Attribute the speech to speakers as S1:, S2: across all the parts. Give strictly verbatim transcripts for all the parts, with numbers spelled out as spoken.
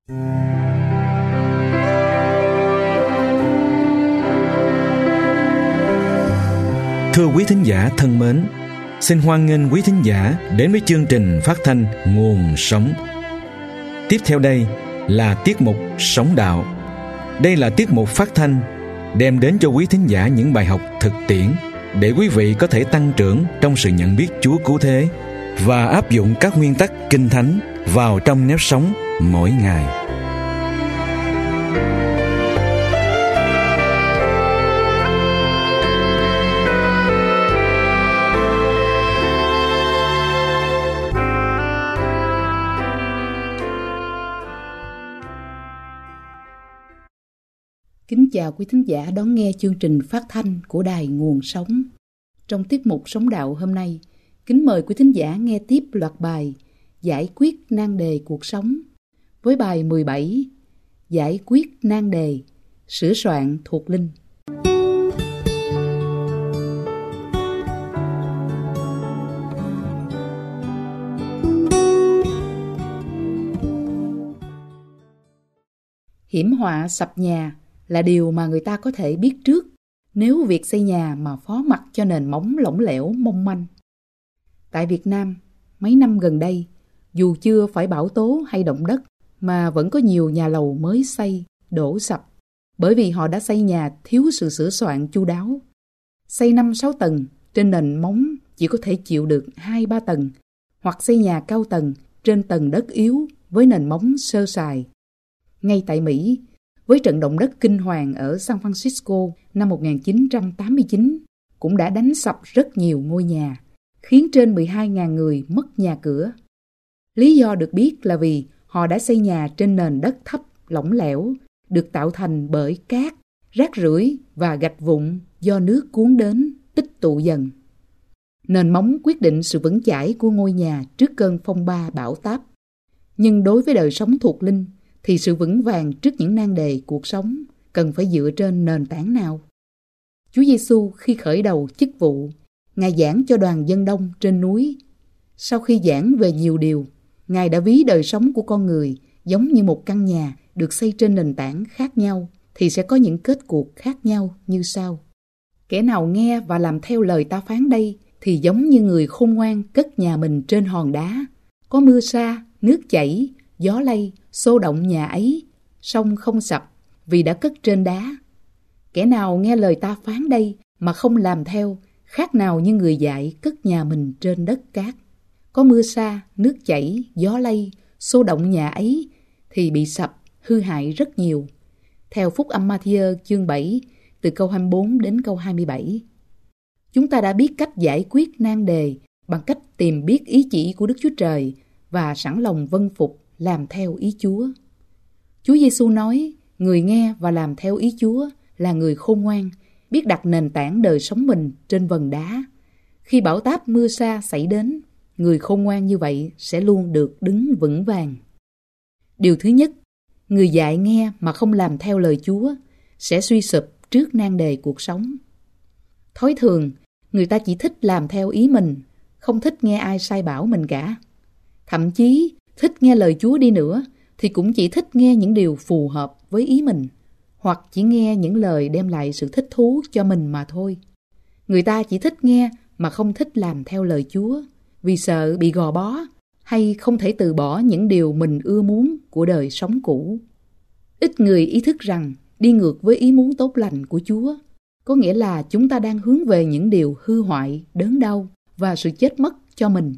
S1: Thưa quý thính giả thân mến, xin hoan nghênh quý thính giả đến với chương trình phát thanh Nguồn Sống. Tiếp theo đây là tiết mục Sống Đạo. Đây là tiết mục phát thanh đem đến cho quý thính giả những bài học thực tiễn để quý vị có thể tăng trưởng trong sự nhận biết Chúa cứu thế và áp dụng các nguyên tắc Kinh Thánh vào trong nếp sống mỗi ngày.
S2: Kính chào quý thính giả đón nghe chương trình phát thanh của Đài Nguồn Sống. Trong tiết mục Sống Đạo hôm nay, kính mời quý thính giả nghe tiếp loạt bài Giải quyết nan đề cuộc sống với bài mười bảy Giải quyết nan đề, sửa soạn thuộc linh. Hiểm họa sập nhà là điều mà người ta có thể biết trước nếu việc xây nhà mà phó mặc cho nền móng lỏng lẻo mong manh. Tại Việt Nam, mấy năm gần đây, dù chưa phải bão tố hay động đất mà vẫn có nhiều nhà lầu mới xây, đổ sập bởi vì họ đã xây nhà thiếu sự sửa soạn chu đáo. Xây năm sáu tầng trên nền móng chỉ có thể chịu được hai ba tầng, hoặc xây nhà cao tầng trên tầng đất yếu với nền móng sơ sài. Ngay tại Mỹ, với trận động đất kinh hoàng ở San Francisco năm một nghìn chín trăm tám mươi chín cũng đã đánh sập rất nhiều ngôi nhà, khiến trên mười hai nghìn người mất nhà cửa. Lý do được biết là vì họ đã xây nhà trên nền đất thấp, lỏng lẻo, được tạo thành bởi cát, rác rưởi và gạch vụn do nước cuốn đến, tích tụ dần. Nền móng quyết định sự vững chãi của ngôi nhà trước cơn phong ba bão táp. Nhưng đối với đời sống thuộc linh, thì sự vững vàng trước những nan đề cuộc sống cần phải dựa trên nền tảng nào? Chúa Giêsu khi khởi đầu chức vụ, Ngài giảng cho đoàn dân đông trên núi. Sau khi giảng về nhiều điều, Ngài đã ví đời sống của con người giống như một căn nhà được xây trên nền tảng khác nhau, thì sẽ có những kết cuộc khác nhau như sau. Kẻ nào nghe và làm theo lời ta phán đây, thì giống như người khôn ngoan cất nhà mình trên hòn đá. Có mưa sa, nước chảy, gió lay, xô động nhà ấy, song không sập, vì đã cất trên đá. Kẻ nào nghe lời ta phán đây mà không làm theo, khác nào như người dại cất nhà mình trên đất cát. Có mưa sa, nước chảy, gió lay, xô động nhà ấy, thì bị sập, hư hại rất nhiều. Theo Phúc Âm Ma-thi-ơ chương bảy, từ câu hai mươi bốn đến câu hai mươi bảy. Chúng ta đã biết cách giải quyết nan đề bằng cách tìm biết ý chỉ của Đức Chúa Trời và sẵn lòng vâng phục làm theo ý Chúa. Chúa Giêsu nói, người nghe và làm theo ý Chúa là người khôn ngoan, biết đặt nền tảng đời sống mình trên vần đá. Khi bão táp mưa sa xảy đến, người khôn ngoan như vậy sẽ luôn được đứng vững vàng. Điều thứ nhất, người dại nghe mà không làm theo lời Chúa sẽ suy sụp trước nan đề cuộc sống. Thói thường, người ta chỉ thích làm theo ý mình, không thích nghe ai sai bảo mình cả. Thậm chí, thích nghe lời Chúa đi nữa, thì cũng chỉ thích nghe những điều phù hợp với ý mình, hoặc chỉ nghe những lời đem lại sự thích thú cho mình mà thôi. Người ta chỉ thích nghe mà không thích làm theo lời Chúa, vì sợ bị gò bó, hay không thể từ bỏ những điều mình ưa muốn của đời sống cũ. Ít người ý thức rằng đi ngược với ý muốn tốt lành của Chúa, có nghĩa là chúng ta đang hướng về những điều hư hoại, đớn đau và sự chết mất cho mình.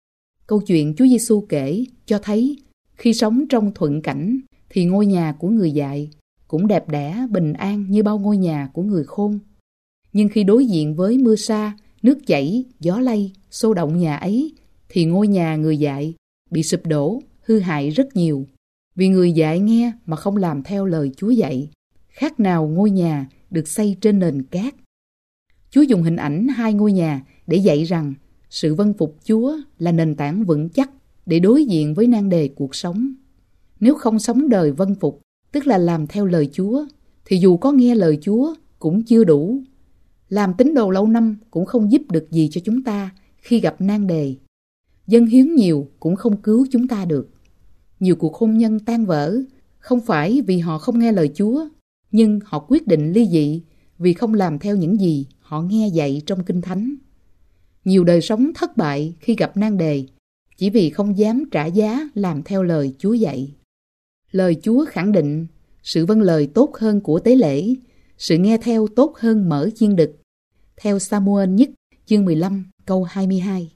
S2: Câu chuyện Chúa Giêsu kể cho thấy khi sống trong thuận cảnh thì ngôi nhà của người dại cũng đẹp đẽ, bình an như bao ngôi nhà của người khôn. Nhưng khi đối diện với mưa sa, nước chảy, gió lay, xô động nhà ấy, thì ngôi nhà người dại bị sụp đổ, hư hại rất nhiều. Vì người dại nghe mà không làm theo lời Chúa dạy, khác nào ngôi nhà được xây trên nền cát. Chúa dùng hình ảnh hai ngôi nhà để dạy rằng sự vâng phục Chúa là nền tảng vững chắc để đối diện với nan đề cuộc sống. Nếu không sống đời vâng phục, tức là làm theo lời Chúa, thì dù có nghe lời Chúa cũng chưa đủ. Làm tín đồ lâu năm cũng không giúp được gì cho chúng ta khi gặp nan đề. Dâng hiến nhiều cũng không cứu chúng ta được. Nhiều cuộc hôn nhân tan vỡ không phải vì họ không nghe lời Chúa, nhưng họ quyết định ly dị vì không làm theo những gì họ nghe dạy trong Kinh Thánh. Nhiều đời sống thất bại khi gặp nan đề chỉ vì không dám trả giá làm theo lời Chúa dạy. Lời Chúa khẳng định sự vâng lời tốt hơn của tế lễ, sự nghe theo tốt hơn mỡ chiên đực. Theo Sa-mu-ên nhất chương mười lăm câu hai mươi hai.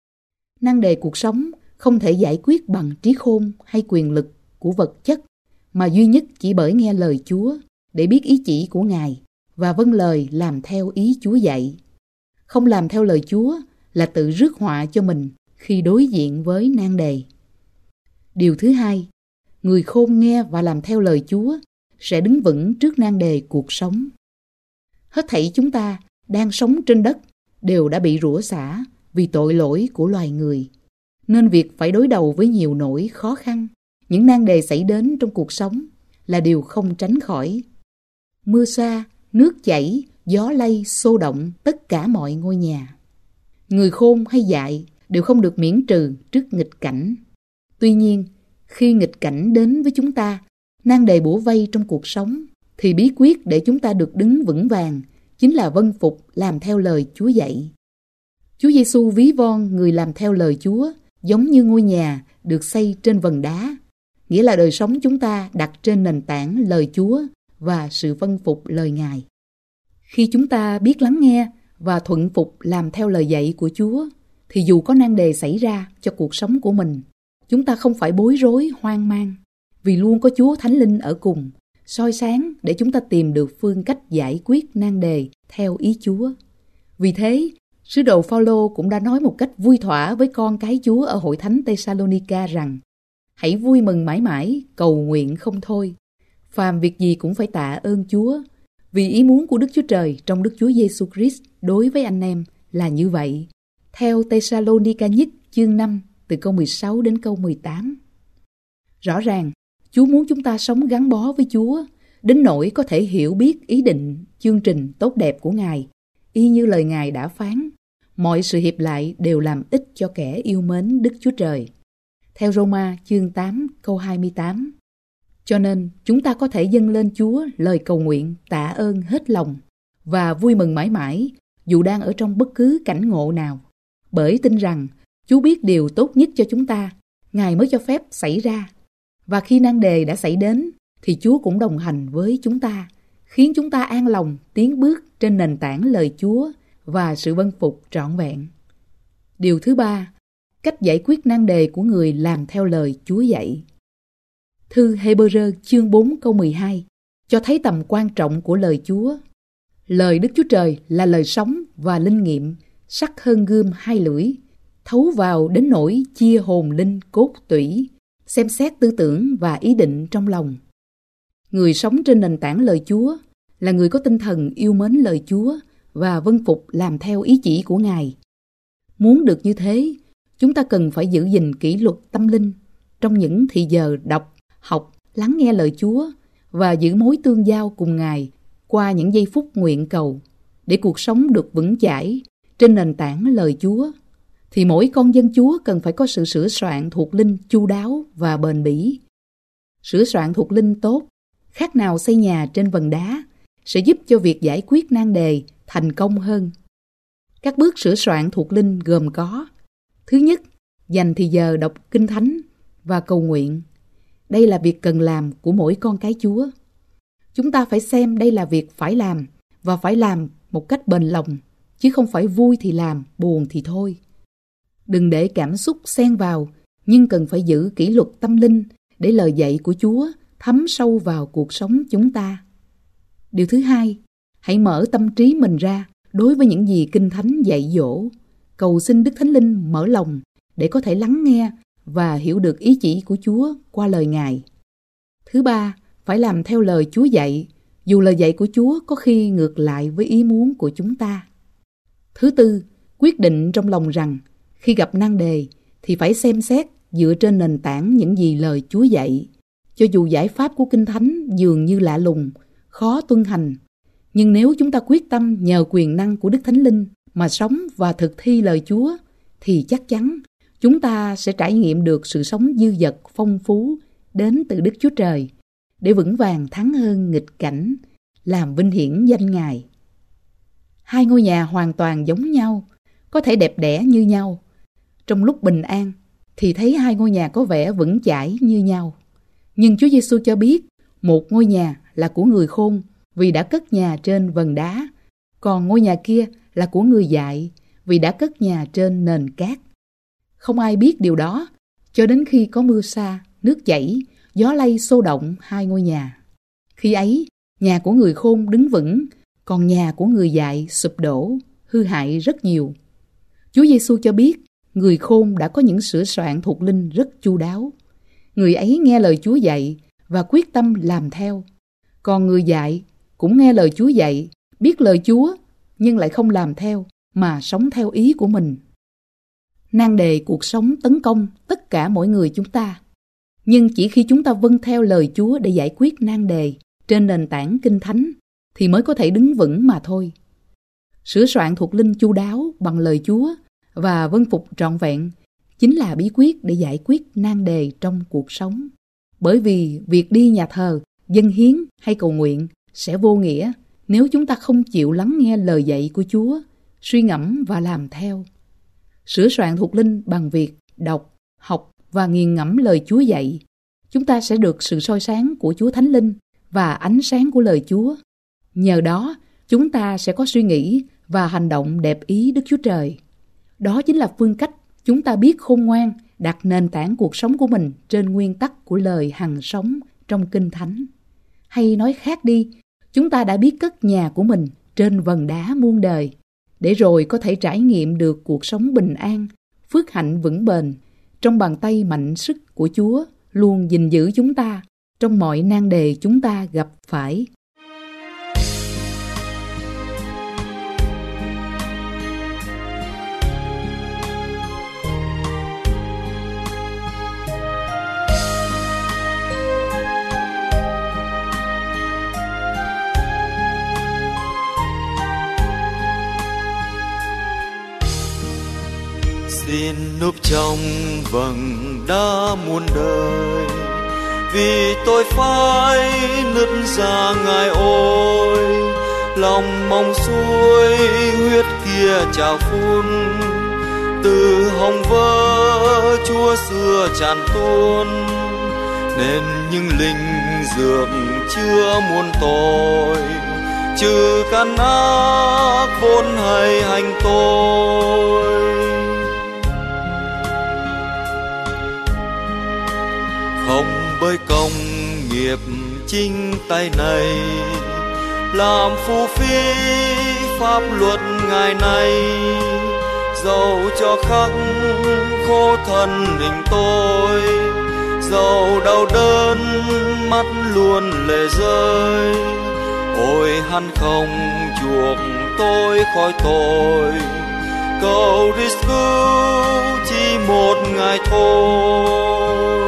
S2: Nan đề cuộc sống không thể giải quyết bằng trí khôn hay quyền lực của vật chất, mà duy nhất chỉ bởi nghe lời Chúa để biết ý chỉ của Ngài và vâng lời làm theo ý Chúa dạy. Không làm theo lời Chúa là tự rước họa cho mình khi đối diện với nan đề. Điều thứ hai, người khôn nghe và làm theo lời Chúa sẽ đứng vững trước nan đề cuộc sống. Hết thảy chúng ta đang sống trên đất đều đã bị rủa xả vì tội lỗi của loài người, nên việc phải đối đầu với nhiều nỗi khó khăn, những nan đề xảy đến trong cuộc sống là điều không tránh khỏi. Mưa sa, nước chảy, gió lay, xô động tất cả mọi ngôi nhà. Người khôn hay dại đều không được miễn trừ trước nghịch cảnh. Tuy nhiên, khi nghịch cảnh đến với chúng ta, nan đề bủa vây trong cuộc sống, thì bí quyết để chúng ta được đứng vững vàng chính là vâng phục làm theo lời Chúa dạy. Chúa Giêsu ví von người làm theo lời Chúa giống như ngôi nhà được xây trên vần đá, nghĩa là đời sống chúng ta đặt trên nền tảng lời Chúa và sự vâng phục lời Ngài. Khi chúng ta biết lắng nghe và thuận phục làm theo lời dạy của Chúa, thì dù có nan đề xảy ra cho cuộc sống của mình, chúng ta không phải bối rối, hoang mang, vì luôn có Chúa Thánh Linh ở cùng, soi sáng để chúng ta tìm được phương cách giải quyết nan đề theo ý Chúa. Vì thế, sứ đồ Phao-lô cũng đã nói một cách vui thỏa với con cái Chúa ở hội thánh Tê-sa-lô-ni-ca rằng: hãy vui mừng mãi mãi, cầu nguyện không thôi. Phàm việc gì cũng phải tạ ơn Chúa, vì ý muốn của Đức Chúa Trời trong Đức Chúa Giêsu Christ đối với anh em là như vậy. Theo Tê-sa-lô-ni-ca nhất chương năm từ câu mười sáu đến câu mười tám. Rõ ràng, Chúa muốn chúng ta sống gắn bó với Chúa, đến nỗi có thể hiểu biết ý định, chương trình tốt đẹp của Ngài, y như lời Ngài đã phán. Mọi sự hiệp lại đều làm ích cho kẻ yêu mến Đức Chúa Trời. Theo Rô-ma chương tám câu hai mươi tám. Cho nên chúng ta có thể dâng lên Chúa lời cầu nguyện tạ ơn hết lòng và vui mừng mãi mãi dù đang ở trong bất cứ cảnh ngộ nào, bởi tin rằng Chúa biết điều tốt nhất cho chúng ta, Ngài mới cho phép xảy ra. Và khi nan đề đã xảy đến thì Chúa cũng đồng hành với chúng ta, khiến chúng ta an lòng tiến bước trên nền tảng lời Chúa và sự vâng phục trọn vẹn. Điều thứ ba, cách giải quyết nan đề của người làm theo lời Chúa dạy. Thư Hê-bơ-rơ chương bốn câu mười hai cho thấy tầm quan trọng của lời Chúa. Lời Đức Chúa Trời là lời sống và linh nghiệm, sắc hơn gươm hai lưỡi, thấu vào đến nỗi chia hồn linh cốt tủy, xem xét tư tưởng và ý định trong lòng. Người sống trên nền tảng lời Chúa là người có tinh thần yêu mến lời Chúa và vâng phục làm theo ý chỉ của Ngài. Muốn được như thế, chúng ta cần phải giữ gìn kỷ luật tâm linh trong những thì giờ đọc, học, lắng nghe lời Chúa và giữ mối tương giao cùng Ngài qua những giây phút nguyện cầu để cuộc sống được vững chãi trên nền tảng lời Chúa. Thì mỗi con dân Chúa cần phải có sự sửa soạn thuộc linh chu đáo và bền bỉ. Sửa soạn thuộc linh tốt, khác nào xây nhà trên vần đá, sẽ giúp cho việc giải quyết nan đề thành công hơn. Các bước sửa soạn thuộc linh gồm có: thứ nhất, dành thì giờ đọc Kinh Thánh và cầu nguyện. Đây là việc cần làm của mỗi con cái Chúa. Chúng ta phải xem đây là việc phải làm và phải làm một cách bền lòng, chứ không phải vui thì làm, buồn thì thôi. Đừng để cảm xúc xen vào, nhưng cần phải giữ kỷ luật tâm linh để lời dạy của Chúa thấm sâu vào cuộc sống chúng ta. Điều thứ hai, hãy mở tâm trí mình ra đối với những gì Kinh Thánh dạy dỗ. Cầu xin Đức Thánh Linh mở lòng để có thể lắng nghe và hiểu được ý chỉ của Chúa qua lời Ngài. Thứ ba, phải làm theo lời Chúa dạy, dù lời dạy của Chúa có khi ngược lại với ý muốn của chúng ta. Thứ tư, quyết định trong lòng rằng khi gặp nan đề thì phải xem xét dựa trên nền tảng những gì lời Chúa dạy. Cho dù giải pháp của Kinh Thánh dường như lạ lùng, khó tuân hành, nhưng nếu chúng ta quyết tâm nhờ quyền năng của Đức Thánh Linh mà sống và thực thi lời Chúa, thì chắc chắn chúng ta sẽ trải nghiệm được sự sống dư dật, phong phú đến từ Đức Chúa Trời để vững vàng thắng hơn nghịch cảnh, làm vinh hiển danh Ngài. Hai ngôi nhà hoàn toàn giống nhau, có thể đẹp đẽ như nhau. Trong lúc bình an thì thấy hai ngôi nhà có vẻ vững chãi như nhau. Nhưng Chúa Giêsu cho biết một ngôi nhà là của người khôn vì đã cất nhà trên vần đá, còn ngôi nhà kia là của người dại vì đã cất nhà trên nền cát. Không ai biết điều đó cho đến khi có mưa sa, nước chảy, gió lay xô động hai ngôi nhà. Khi ấy, nhà của người khôn đứng vững, còn nhà của người dại sụp đổ, hư hại rất nhiều. Chúa Giêsu cho biết người khôn đã có những sửa soạn thuộc linh rất chu đáo. Người ấy nghe lời Chúa dạy và quyết tâm làm theo. Còn người dại cũng nghe lời Chúa dạy, biết lời Chúa nhưng lại không làm theo mà sống theo ý của mình. Nan đề cuộc sống tấn công tất cả mỗi người chúng ta. Nhưng chỉ khi chúng ta vâng theo lời Chúa để giải quyết nan đề trên nền tảng Kinh Thánh thì mới có thể đứng vững mà thôi. Sửa soạn thuộc linh chu đáo bằng lời Chúa và vâng phục trọn vẹn chính là bí quyết để giải quyết nan đề trong cuộc sống. Bởi vì việc đi nhà thờ, dâng hiến hay cầu nguyện sẽ vô nghĩa nếu chúng ta không chịu lắng nghe lời dạy của Chúa, suy ngẫm và làm theo. Sửa soạn thuộc linh bằng việc đọc, học và nghiền ngẫm lời Chúa dạy, chúng ta sẽ được sự soi sáng của Chúa Thánh Linh và ánh sáng của lời Chúa. Nhờ đó, chúng ta sẽ có suy nghĩ và hành động đẹp ý Đức Chúa Trời. Đó chính là phương cách chúng ta biết khôn ngoan đặt nền tảng cuộc sống của mình trên nguyên tắc của lời hằng sống trong Kinh Thánh. Hay nói khác đi, chúng ta đã biết cất nhà của mình trên vần đá muôn đời, để rồi có thể trải nghiệm được cuộc sống bình an, phước hạnh vững bền, trong bàn tay mạnh sức của Chúa luôn gìn giữ chúng ta trong mọi nan đề chúng ta gặp phải.
S3: Xin núp trong vầng đá muôn đời, vì tôi phải nứt ra Ngài ôi. Lòng mong suối huyết kia trào phun, từ hồng vỡ Chúa xưa tràn tuôn, nên những linh dược chứa muôn tội, trừ căn ác vốn hay hành tôi. Không bởi công nghiệp chính tay này, làm phù phí pháp luật ngày nay, dẫu cho khắc khổ thân hình tôi, dẫu đau đớn mắt luôn lệ rơi. Ôi hắn không chuộc tôi khỏi tội, cầu Christ cứu chỉ một ngày thôi.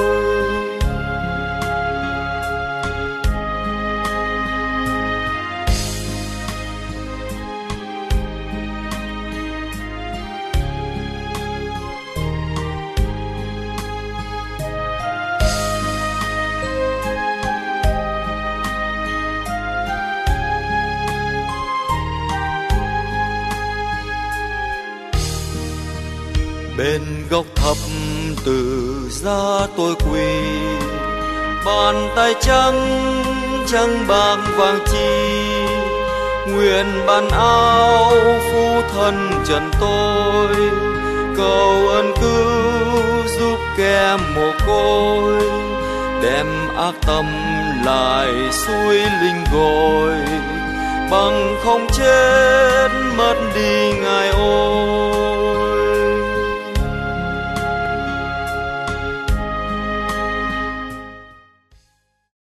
S3: Bên gốc thấp từ giá tôi quỳ, bàn tay trắng trắng bạc vàng chi, nguyện ban áo phú thân trần tôi, cầu ơn cứu giúp kẻ mồ côi, đem ác tâm lại suối linh gội, bằng không chết mất đi Ngài ôi.